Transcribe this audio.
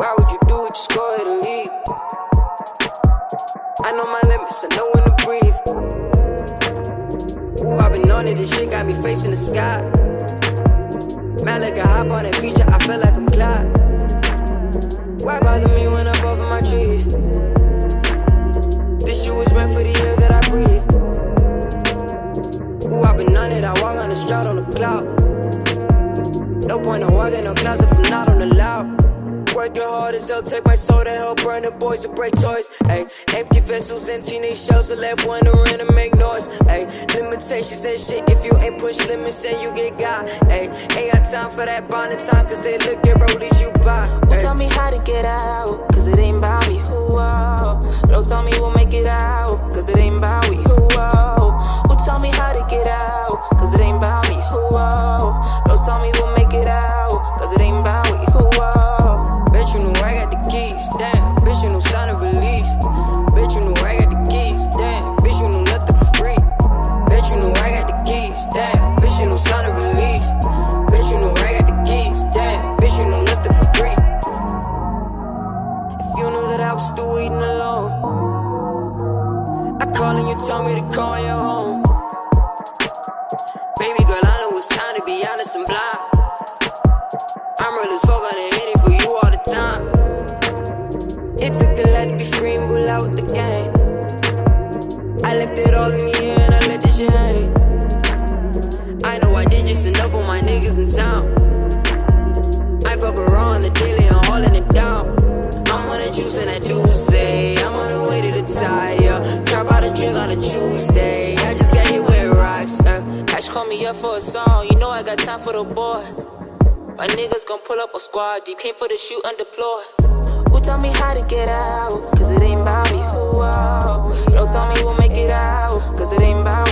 Why would you do it? Just go ahead and leave. I know my limits, I know when to breathe. Ooh, I've been on it, this shit got me facing the sky. Man, like I hop on that feature, I feel like I'm Clyde. Why bother me when I'm over my trees? This shit was meant for the air that I breathe. Ooh, I've been on it, I walk on the strut on the cloud. No point in walking no closet if I'm not on the loud. Working hard as hell, take my soul to hell, burn the boys to break toys. Ay, empty vessels and teenage shells, I left wondering to make noise. Ay, limitations and shit, if you ain't push limits and you get got. Ay, ain't got time for that bonding time, cause they look at rollies you buy. Well, tell me how to get out, cause it ain't about me, who don't tell me we'll make it out, cause it ain't about we, who well, tell me how to get out, cause it ain't about me, who don't tell me we'll make it out, cause it ain't about we, who Bitch, you know I got the keys, damn. Bitch, you know sign of release. Bitch, you know I got the keys, damn. Bitch, you know nothing for free. Bitch, you know I got the keys, damn. Bitch, you know sign of release. Bitch, you know I got the keys, damn. Bitch, you know nothing for free. If you knew that I was still waiting alone, I call and you tell me to call your home. Baby girl, I know it's time to be honest and blind. I'm real as fuck on the hitting for you all the time. It took a lot to be free and pull out the game. I left it all in the air and I let this shit hang. I know I did just enough for my niggas in town. I fuck around the daily and hauling it down. I'm on the juice and I do say I'm on the way to the tire. Drop out a drink on a Tuesday. I just got hit with rocks. Ash call me up for a song, you know I got time for the boy. My niggas gon' pull up a squad deep, came for the shoot and deploy. Who tell me how to get out, cause it ain't about me, who don't tell me we'll make it out, cause it ain't about